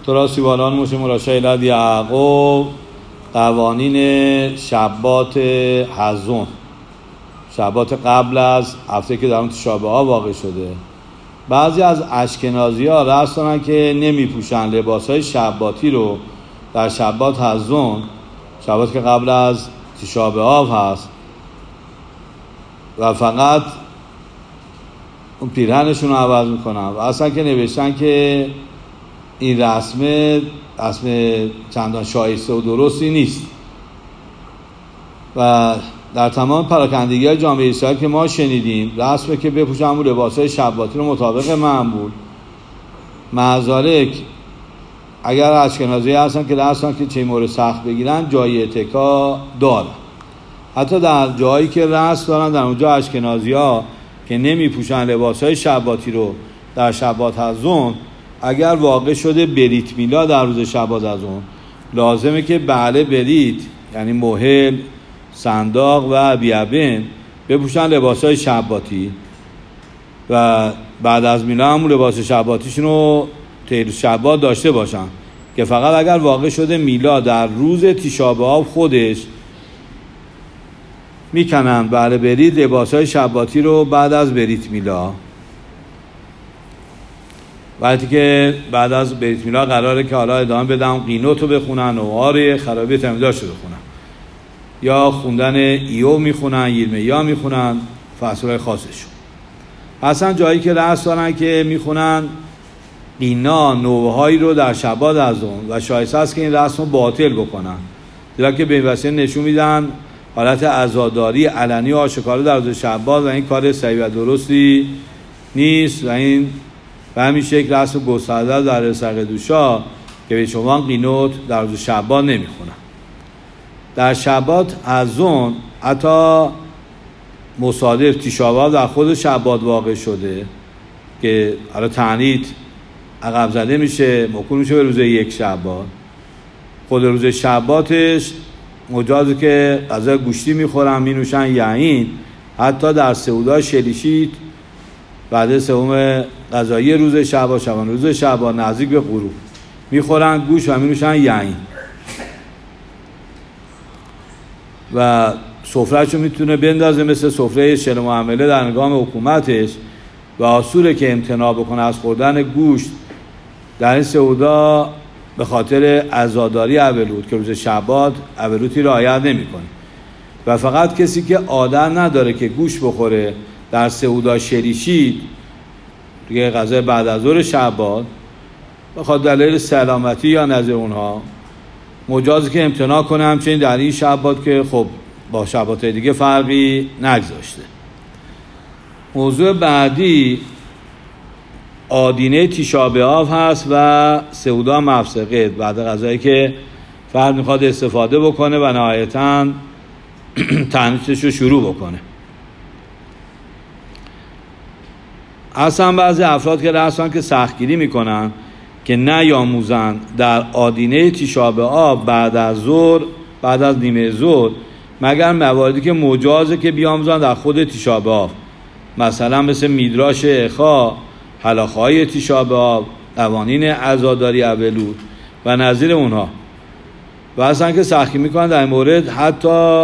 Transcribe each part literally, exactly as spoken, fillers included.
ترا سیوالان موش مراشیلد یعقوب قوانین شبات حزون، شبات قبل از هفته که در اون تشابه ها واقع شده. بعضی از اشکنازی ها رسم دارن که نمی پوشن لباس های شباتی رو در شبات حزون، شبات که قبل از تشابه ها هست، و فقط اون پیرهنشون رو عوض میکنن و اصلا که نوشتن که این رسمه رسم چندان شایسته و درستی نیست. و در تمام پراکندگی های جامعه اسرائیل که ما شنیدیم رسمه که بپوشن اون لباس های شباتی رو مطابق معمول. معذالک اگر اشکنازی هستن که رسمن که چه مورد سخت بگیرن جای اتکا دارن. حتی در جایی که رسم دارن در اونجا اشکنازی ها که نمی پوشن لباس های شباتی رو در شبات حزون، اگر واقع شده بریت میلا در روز شبات حزون، لازمه که بله بریت یعنی موهل، صنداق و بیابن بپوشن لباس های شباتی و بعد از میلا همون لباس شباتیشون رو تیر شبات داشته باشن، که فقط اگر واقع شده میلا در روز تشابه ها خودش میکنن بله برید لباس های شباتی رو بعد از بریت میلا. وقتی که بعد از بریت میلا قراره که حالا ادامه بدن قینوت رو بخونن و آره خرابی تمیداش رو بخونن یا خوندن ایو میخونن، یرمیا میخونن، فصلهای خاصشون. اصلا جایی که رسم دارن که میخونن قینا نوعهایی رو در شبات از اون و شایسته است که این رسم رو باطل بکنن، دیگه که به این وسیله نشون میدن حالت عزاداری علنی و آشکارا در روز شبات و این کار صحیح و درستی نیست. و این به همین شکل رسم گسترده در رسق دوشا که به شما قینوت در روز شبات نمیخونن. در شبات حزون حتی مصادف تشابه در خود شبات واقع شده که حالا تعنیت عقب زده میشه، موکول میشه به روز یک شبات. خود روز شباتش مجازه که غذای گوشتی میخورن مینوشن یعین، حتی در سعودای شلیشیت بعد سوم غذایی روز شبات شبان روز شبات نزدیک به غروب میخورن گوشت و مینوشن یعین و سفرهشو میتونه بندازه مثل سفره شل معامله در نظام حکومتش و اصوله که امتناع بکنه از خوردن گوشت در این سعودا به خاطر عزاداری اولوت که روز شبات اولوتی رعایت نمی‌کنه و فقط کسی که عادت نداره که گوشت بخوره در سعودا شریشید دیگه غذای بعد از ظهر شبات به خاطر دلیل سلامتی یا نظر اونها مجازه که امتناع کنه، همچنین در این شبات که خب با شبات دیگه فرقی نگذاشته. موضوع بعدی آدینه تشابه آب هست و سعودا مفسقه بعد غذایی که فرد میخواد استفاده بکنه و نهایتاً تنیتش رو شروع بکنه. اصلا بعضی افراد که رسان که سختگیری میکنن که نیاموزن در آدینه تشابه آب بعد از ظهر بعد از نیمه ظهر مگر مواردی که مجازه که بیاموزن در خود تشابه آب، مثلا مثل میدراش اخا، حلاخهای تشابه آب، قوانین عزاداری اولود و نظیر اونها. و اصلا که سختی میکنن در این مورد حتی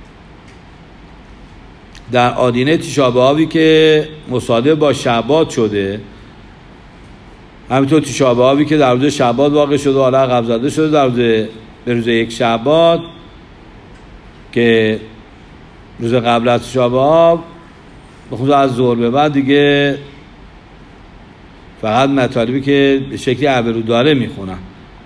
در آدینه تشابه آبی که مصادف با شبات شده، همینطور تشابه آبی که در روز شبات واقع شده حالا عقب زده شده در روز به روز یک شبات که روز قبل از تشابه آب بخصوص از ظهر به بعد دیگه فقط مطالبی که به شکلی ابرو داره میخونن.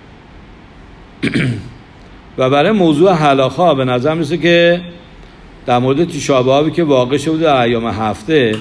و برای موضوع حلاخا به نظر میسه که در مورد تشابه آبی که واقع شده در ایام هفته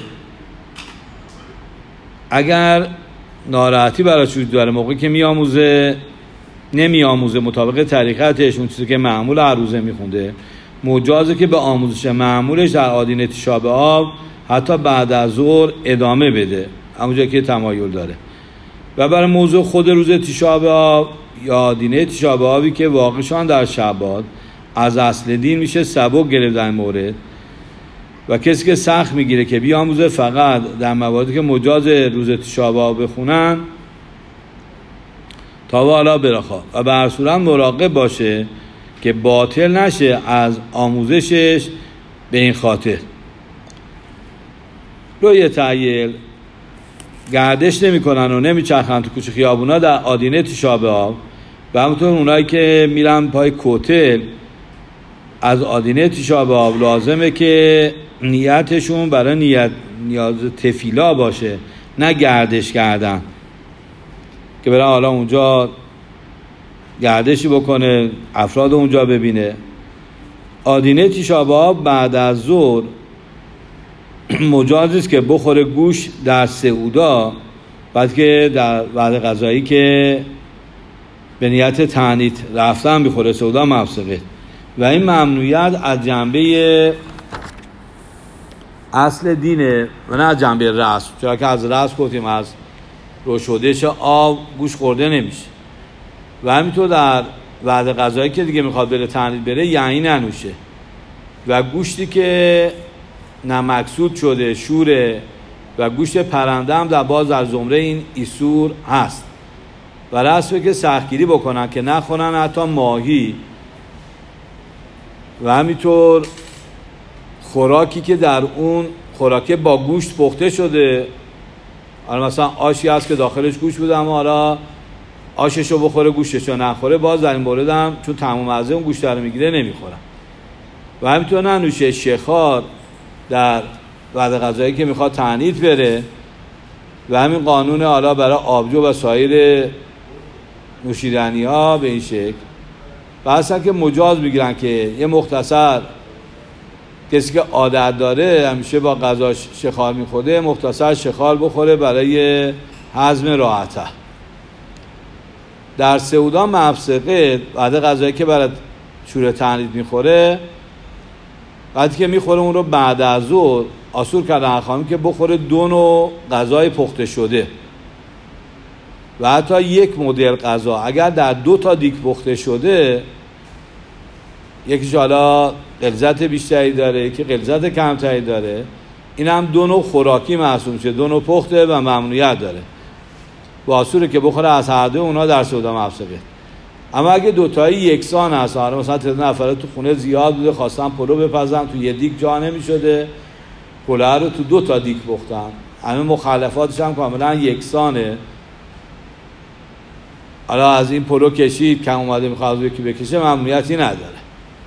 اگر ناراحتی براش وجود داره موقعی که میآموزه نمیآموزه مطابق طریقتش اون چیزی که معمول هر روزه میخونده، مجازه که به آموزش معمولش در آدینه تشابه آب حتی بعد از ظهر ادامه بده همونجا که تمایل داره. و برای موضوع خود روز تشابه آب یا آدینه تشابه آبی که واقع شدن در شبات از اصل دین میشه سبک گرفت در مورد و کسی که سخت میگیره که بیاموزه فقط در مواردی که مجاز روز تشابه آب بخونن تا و حالا برخواد و به هر صورت مراقب باشه که باطل نشه از آموزشش به این خاطر. روی تحیل گردش نمی کنن و نمی چرخن تو کوچه خیابونا در آدینه تیشا بآب و همونطور اونایی که میرن پای کوتل از آدینه تیشا بآب لازمه که نیتشون برای نیت نیاز تفیلا باشه، نه گردش کردن که برای حالا اونجا گردشی بکنه، افراد اونجا ببینه. آدینه تیشا بآب بعد از ظهر مجاز است که بخوره گوش در سعودا، بعد که در بعد غذایی که به نیت تعنیت رفتن بخوره سعودا مفسقه. و این ممنوعیت از جنبه اصل دینه و نه از جنبه رسم، چرا که از رسم گفتیم از روشودش آب گوش خورده نمیشه. و همینطور در بعد غذایی که دیگه میخواد بره تعنیت بره یعنی ننوشه و گوشتی که نمکسود شده شوره و گوشت پرنده هم در باز در زمره این ایسور هست و رسمه که سختگیری بکنن که نخورن حتی ماهی و همینطور خوراکی که در اون خوراکی با گوشت پخته شده. حالا مثلا آشی هست که داخلش گوشت بوده اما حالا آششو بخوره گوشتشو نخوره، باز در این مورد هم چون تمام مزه اون گوشت رو میگیره نمیخوره. و همینطور ننوشه شخار در بعد غذایی که میخواد تعنیت بره و همین قانون حالا برای آبجو و سایر نوشیدنی ها به این شکل. و اصلا که مجاز میگیرن که یه مختصر کسی که عادت داره همیشه با غذا شخار میخوره مختصر شخار بخوره برای هضم راحته. در سعودا مفسقه بعد غذایی که برای شور تعنیت میخوره، وقتی که میخوره اون رو بعد از ظهر آسور کردن اخوامی که بخوره دو نوع غذای پخته شده و حتی یک مدل غذا اگر در دو تا دیگ پخته شده، یکیش حالا غلظت بیشتری داره یکی غلظت کمتری داره، این هم دو نوع خوراکی محسوب میشه، دو نوع پخته و ممنوعیت داره و آسوره که بخوره از هر دو اونا در سعودا مفسقه. اما اگه دوتایی یکسان هست، مثلا تعداد نفرات تو خونه زیاد بوده خواستن پلو بپزن تو یه دیگ جا نمی‌شده، پلو رو تو دو تا دیگ پختن، همه مخلفاتش هم کاملا یکسانه. حالا از این پلو کشید کم اومده میخواد یکی بکشه ممنوعیتی نداره.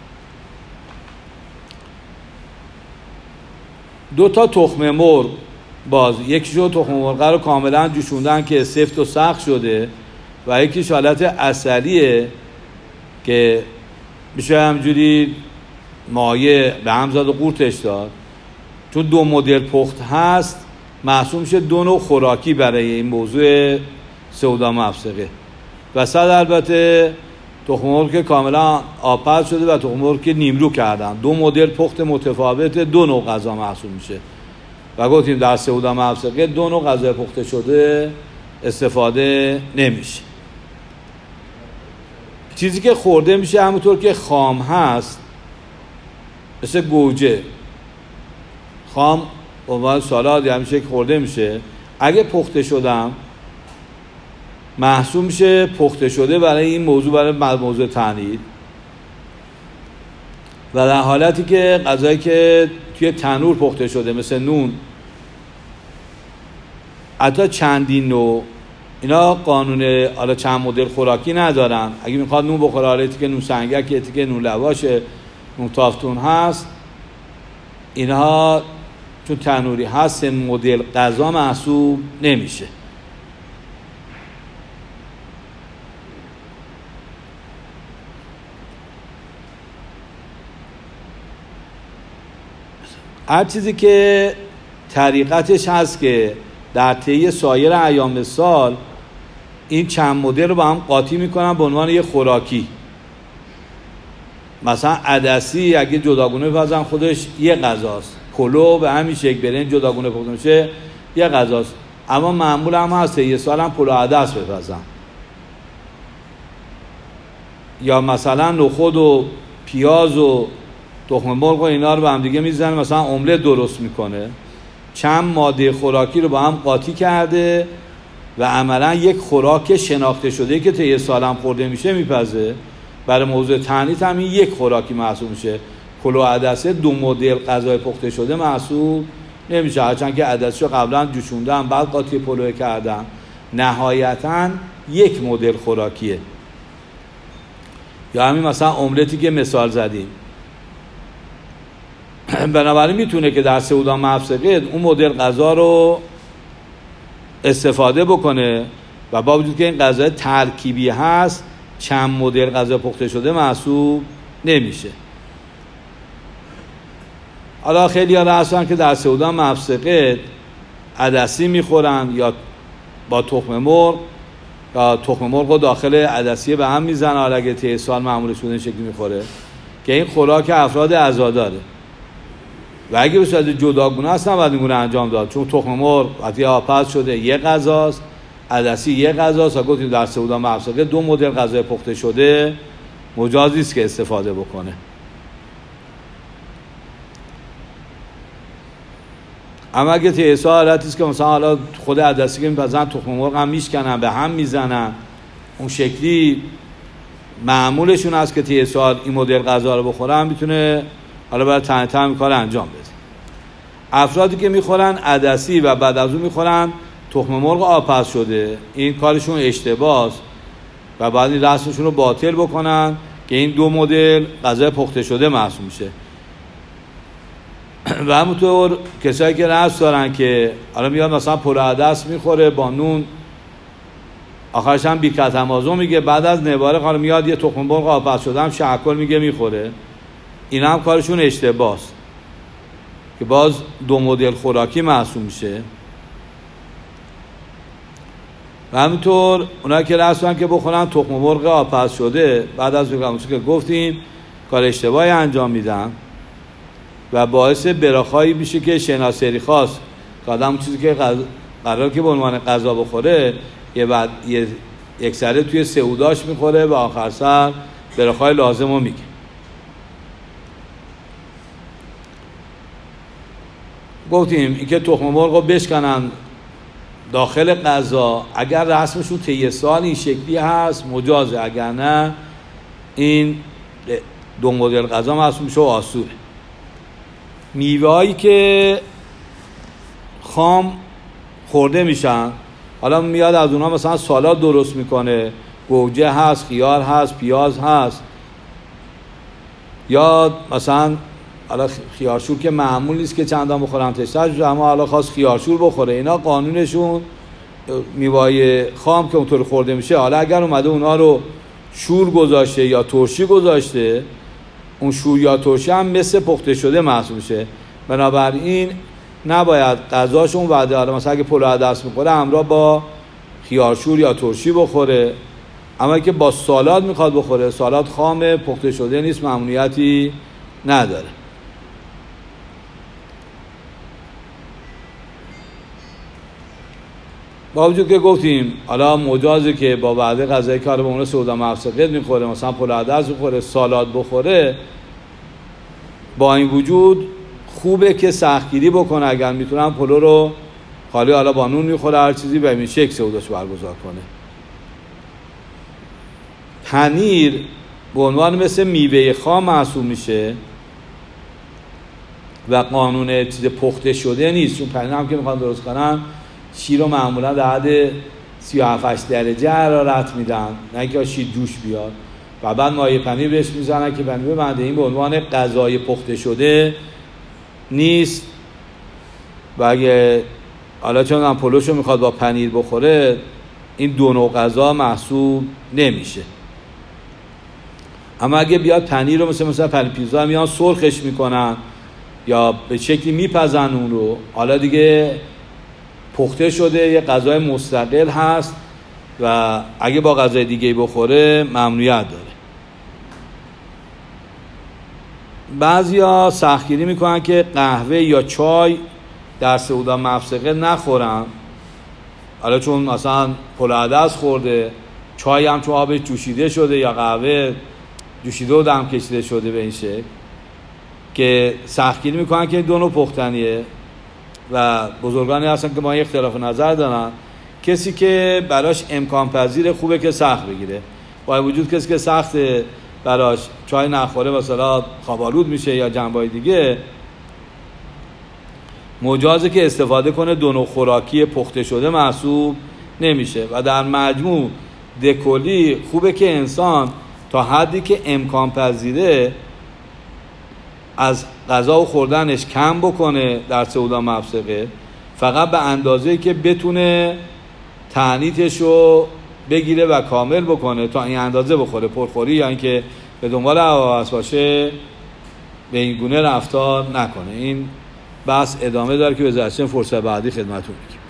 دو تا تخم مرغ باز، یکیشو تخم مرغ رو کاملا جوشوندن که سفت و سخت شده و یکیش حالت عسلیه که میشه همجوری مایه به هم زد و قورتش داد. چون دو مدل پخت هست محسوب میشه دو نوع خوراکی برای این موضوع سعودا مفسقه. و صد البته تخم مرغ که کاملا آبپز شده و تخم مرغ که نیمرو کردن، دو مدل پخت متفاوت دو نوع غذا محسوب میشه و گفتیم در سعودا مفسقه دو نوع غذا پخته شده استفاده نمیشه. چیزی که خورده میشه همونطور که خام هست مثل گوجه خام به عنوان سالاد همیشه که خورده میشه، اگه پخته شدم محسوب میشه پخته شده برای این موضوع، برای موضوع تعنیت. و در حالتی که غذایی که توی تنور پخته شده مثل نون، حتی چندین نوع اینا قانون حالا چند مدل خوراکی ندارن. اگه میخواد نون بخوره حالا که نون سنگک که نون لواشه نون تافتون هست، اینها چون تنوری هست مدل غذا محسوب نمیشه. هر چیزی که طریقتش هست که در طی سایر ایام سال این چند مدل رو با هم قاطی میکنن به عنوان یه خوراکی. مثلا عدسی اگه جداگونه بپزن خودش یه غذاست، پلو به همین شکل برین جداگونه پخته میشه یه غذاست، اما معمول هم هست یه سال هم پلو عدس بپزن. یا مثلا نخود و پیاز و تخم مرغ و اینا رو با هم دیگه میزنه مثلا املت درست میکنه، چند ماده خوراکی رو با هم قاطی کرده و عملا یک خوراک شناخته شده که طی سالم خورده میشه میپزه، برای موضوع تعنیت هم این یک خوراکی محسوب میشه. کلوه عدسه دو مدل غذای پخته شده محسوب نمیشه، هرچند که عدسشو قبلا جوشوندن بعد قاطی پلوه کردن، نهایتا یک مدل خوراکیه. یا همین مثلا املتی که مثال زدیم، بنابراین میتونه که در سعودان مفسقه اون مدل غذا رو استفاده بکنه و با وجود که این غذا ترکیبی هست چند مدل غذا پخته شده محسوب نمیشه. حالا خیلی ها هستن که در سعودان مفسقه عدسی میخورن یا با تخم مرغ یا تخم مرغ رو داخل عدسیه به هم میزنن، حالا اگه طی سال معمولش بوده این شکلی میخوره که این خوراک افراد عزاداره و اگه به صورت جداگونه هست نباید این گونه انجام داد، چون تخم مرغ وقتی آپز شده یک غذاست، عدسی یک غذاست و گفتیم در سعودان مفسقه دو مدل غذای پخته شده مجاز نیست که استفاده بکنه. اما اگه طی سال حالتی است که مثلا حالا خود عدسی که میپزن تخم مرغ هم میشکنن به هم میزنن، اون شکلی معمولشون هست که طی سال این مدل غذا رو بخورن، میتونه حالا برای تن تن کار انجام بده. افرادی که میخورن عدسی و بعد از اون میخورن تخم مرغ آپز شده، این کارشون اشتباهه و بعد این رسمشون رو باطل بکنن که این دو مدل غذای پخته شده محسوب میشه. و همونطور کسایی که رسم دارن که حالا میاد مثلا پلو عدس میخوره با نون، آخرش هم بیکت همازون میگه، بعد از نواره حالا میاد یه تخم مرغ آپز شده هم شکل میگه میخوره، این هم کارشون اشتباهه که باز دو مدل خوراکی محسوب میشه. و همینطور اونایی که رسمن که بخورن تخم مرغ آپز شده بعد از بگمونسی که گفتیم کار اشتباهی انجام میدن و باعث براخایی میشه که شناسری خاص که آدم چیزی که قرار که به عنوان غذا بخوره یه بعد یه یک سره توی سعوداش میخوره و آخر سر براخای لازم رو میگه. گفتیم اینکه تخم مرغ رو بشکنن داخل غذا اگر رسمشون طی سال این شکلی هست مجازه، اگر نه این دو مدل غذا محسوب میشه و آسوره. میوه هایی که خام خورده میشن، حالا میاد از اونها مثلا سالاد درست میکنه، گوجه هست، خیار هست، پیاز هست، یا مثلا حالا خیارشور که معمول نیست که چندان بخورن تشتش، اما حالا خواست خیارشور بخوره، اینا قانونشون میوه خام که اونطور خورده میشه، حالا اگر اومده اونا رو شور گذاشته یا ترشی گذاشته، اون شور یا ترشی هم مثل پخته شده محسوب میشه. بنابراین نباید غذاشون وعده، حالا مثلا اگه پلو عدس میخوره همراه با خیارشور یا ترشی بخوره، اما که با سالاد میخواد بخوره، سالاد خام پخته شده نیست، ممنوعیتی نداره. با وجود که گفتیم حالا مجازه که با وعده غذایی که حالا به اون سعودان مفسقه میخوره، مثلا پلو عدس بخوره، سالاد بخوره، با این وجود خوبه که سختگیری بکنه اگر میتونن پلو رو خالی حالا با نون میخوره هر چیزی به این شکل سعودش برگزار کنه. پنیر به عنوان مثل میوه خام محسوب میشه و قانون چیز پخته شده نیست، چون پنیر هم که میخوان درست کنن شیر رو معمولا در حد سی و هفت درجه حرارت میدن، نه که شیر جوش بیاد و بعد مایه پنیر بهش میزنن که پنیر بنده این به عنوان غذای پخته شده نیست و اگه حالا چون هم پلوشو میخواد با پنیر بخوره این دو نوع غذا محسوب نمیشه. اما اگه بیاد پنیر رو مثل مثلا پنیر پیزا میان سرخش میکنن یا به شکلی میپزن اون رو، حالا دیگه پخته شده یه غذای مستقل هست و اگه با غذای دیگه بخوره ممنوعیت داره. بعضیا سختگیری میکنن که قهوه یا چای در سعودان مفسقه نخورن، حالا چون مثلا پلو عدس خورده، چای هم چون آبش جوشیده شده یا قهوه جوشیده و دم کشیده شده به این شکل، که سختگیری میکنن که دو نوع پختنیه و بزرگانی هستن که ما اختلاف نظر دارن کسی که براش امکان پذیر خوبه که سخت بگیره، با وجود کسی که سخت براش چای نخوره مثلا خوابالود میشه یا جنبای دیگه، مجازه که استفاده کنه دو نوع خوراکی پخته شده محسوب نمیشه. و در مجموع دکلی خوبه که انسان تا حدی که امکان پذیره از غذا و خوردنش کم بکنه در سودا مفسقه، فقط به اندازه‌ای که بتونه تعنیتش رو بگیره و کامل بکنه تا این اندازه بخوره. پرخوری یا اینکه به دنبال هواس باشه به این گونه رفتار نکنه. این بحث ادامه داره که به ذات فرصت بعدی خدمتتون میگم.